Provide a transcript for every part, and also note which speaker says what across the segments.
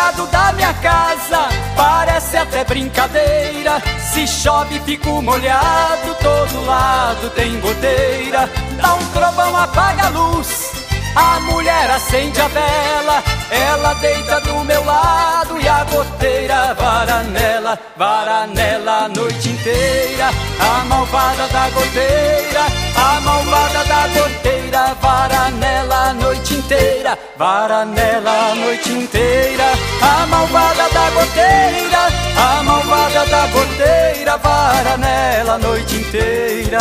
Speaker 1: lado da minha casa, parece até brincadeira. Se chove fico molhado, todo lado tem goteira. Dá um trovão, apaga a luz, a mulher acende a vela. Ela deita do meu lado e a goteira vara nela a noite inteira. A malvada da goteira, a malvada da goteira, vara nela a noite inteira, vara nela a noite inteira. A malvada da goteira, a malvada da goteira, vara nela a noite inteira.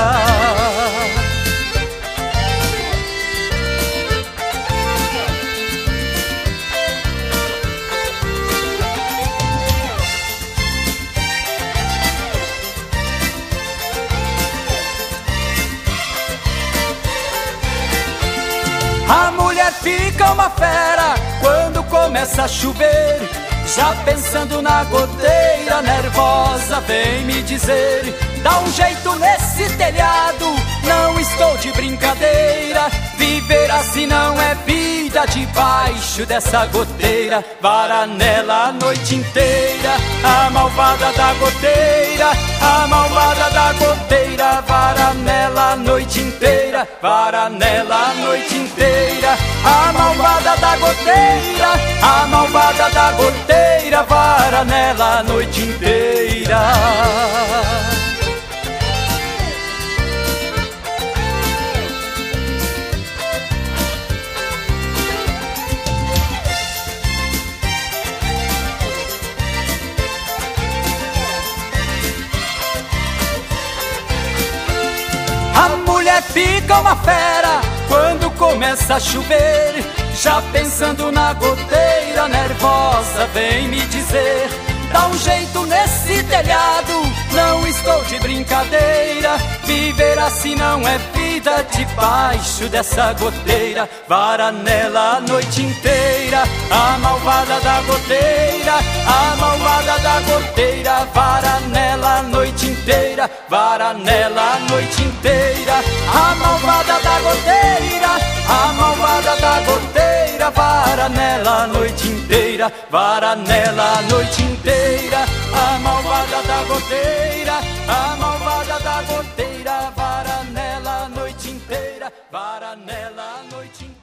Speaker 1: A mulher fica uma fera quando começa a chover, já pensando na goteira, nervosa vem me dizer: dá um jeito nesse telhado, não estou de brincadeira. Viver assim não é vida debaixo dessa goteira. Vara nela a noite inteira, a malvada da goteira, a malvada da goteira, vara nela a noite inteira, vara nela a noite inteira. A malvada da goteira, a malvada da goteira, vara nela a noite inteira. A mulher fica uma fera quando começa a chover, já pensando na goteira, nervosa vem me dizer: dá um jeito nesse telhado, não estou de brincadeira. Viver assim não é vida debaixo dessa goteira. Vara nela a noite inteira, a malvada da goteira, a malvada da goteira, vara nela a noite inteira, vara nela a noite inteira. A malvada da goteira, a malvada da goteira, vara nela a noite inteira, vara nela a noite inteira. A malvada da goteira, a malvada da goteira, vara nela a noite inteira, vara nela a noite inteira.